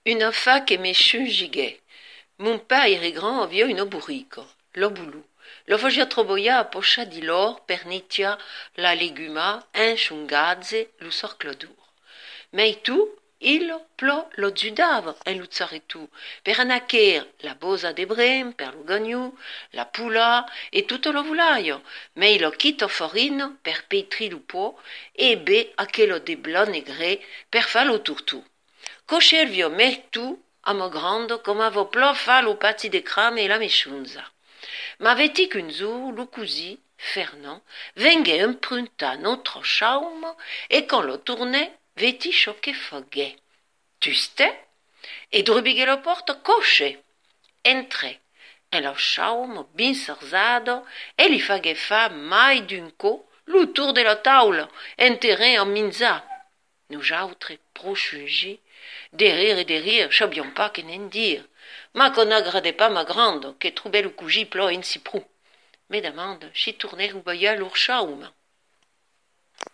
Una fa che mesciun giguè. Mon père è grand avio un burrico, lo bulu. Lo faceva troboia a poscia di lor per nitia la leguma, un lo sorclo dur. Mei tu, illo plo lo giudava en lo zaretu, per anacher la bosa de brem, per lo gagnu, la pula e tutto lo vulaio, mei lo chito forino per petri lo po e be a che lo de blo negre per fa lo turtu. Cochervio me tu, amo grande, come avo plo fa lo pazzi de crame e la mesciunza. Ma veti qu'un jour, lo così, Fernand, vengue imprunta notre chaume e quand lo tournait, veti ciò che foguè. Tu ste? E drubighe lo porta coche. Entrè. E lo chaume, bin sorzado, e li faghe fa mai d'un co lo tour de la taula, enterré en minza. Nous autres, prochungis, de rire, sabions pas que n'en dire. Ma qu'on n'agradait pas ma grande, que trouvait le cougi plo in si prou. Mais demande, si tournait ou baya lour chaume.